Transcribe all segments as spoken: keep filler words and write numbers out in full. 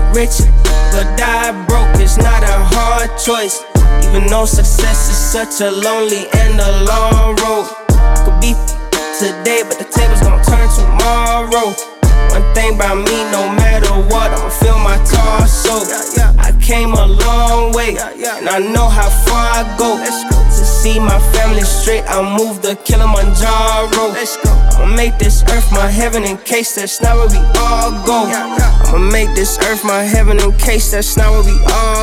rich or die broke, it's not a hard choice. Even though success is such a lonely and a long road. I could be today, but the table's gon' turn tomorrow. One thing about me, no matter what, I'ma feel my torso. I came a long way, and I know how far I go. To see my family straight, I'll move the Kilimanjaro. I'ma make this earth my heaven in case that's not where we all go. I'ma make this earth my heaven in case that's not where we all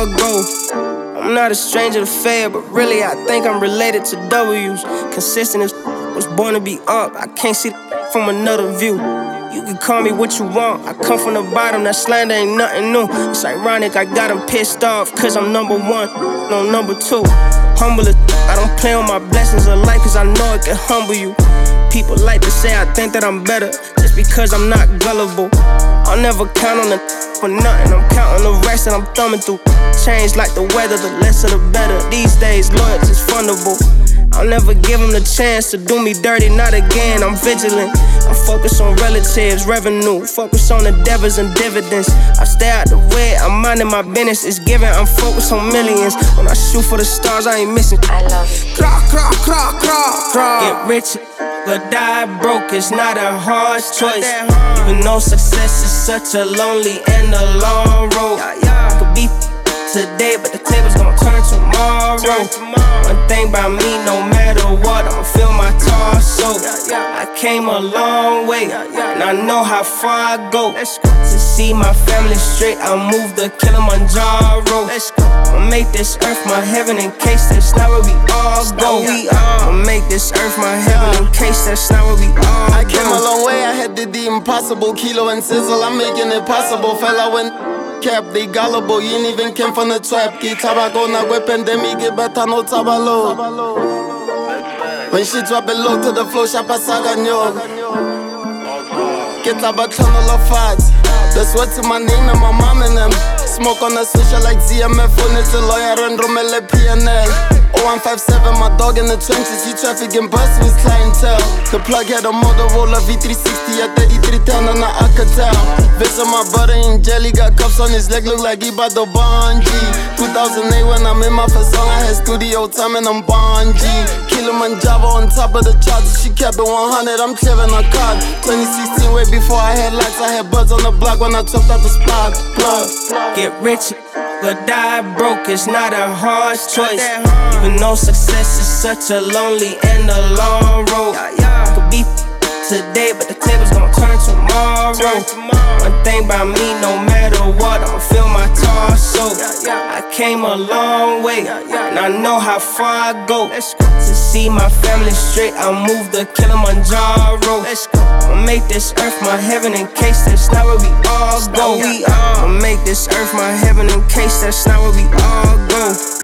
go. I'm not a stranger to fail, but really I think I'm related to W's. Consistent as was born to be up, I can't see from another view. You can call me what you want, I come from the bottom, that slander ain't nothing new. It's ironic, I got them pissed off, cause I'm number one, no number two. Humble as I don't play on my blessings of life, cause I know it can humble you. People like to say I think that I'm better, just because I'm not gullible. I'll never count on the for nothing, I'm counting the rest and I'm thumbing through. Change like the weather, the less of the better. These days, loyalty's fundable. I'll never give them the chance to do me dirty, not again, I'm vigilant. I focus on relatives, revenue, focus on endeavors and dividends. I stay out the way, I'm minding my business, it's given, I'm focused on millions. When I shoot for the stars, I ain't missing. I love you. Craw, craw, craw, craw, craw. Get rich or die broke, it's not a hard choice. Even though success is such a lonely and a long road. I could be today, but the table's gon' turn tomorrow. One thing about me, no matter what, I'ma feel my torso. I came a long way, and I know how far I go. To see my family straight, I'll move the Kilimanjaro. I'ma make this earth my heaven in case that's not where we all go. I'ma make this earth my heaven in case that's not where we all go. I came a long way, I had did the impossible. Kilo and sizzle, I'm making it possible. Fella when cap, they gullible. You ain't even came from the trap. Ki tabaco na we pandemic, get better no tabalo. When she drop it low to the floor, shapa saganyo. Get tabacono la fat. That's what's in my name and my mom and them. Smoke on the switcher like Z M F. When it's a lawyer and Romele P N L. oh one five seven, my dog in the trenches. He trafficking bus with clientele. The plug had a Motorola V three sixty at thirty-three ten on the Alcatel. Visit my brother in jelly, got cuffs on his leg, look like he bout to bungee. two thousand eight when I'm in my first song, I had studio time and I'm bungee. Kilimanjaro on top of the charts, she kept it one hundred, I'm clearing a card. twenty sixteen, way before I had lights, I had buds on the block when I chopped out the spot. Plug. Get rich or die broke, it's not a hard choice. Even though success is such a lonely and a long road. I could be today, but the table's gon' turn tomorrow. One thing about me, no matter what, I'ma feel my torso. I came a long way, and I know how far I go. To see my family straight, I'll move the Kilimanjaro. I'ma make this earth my heaven in case that's not where we all go. I'ma make this earth my heaven in case that's not where we all go.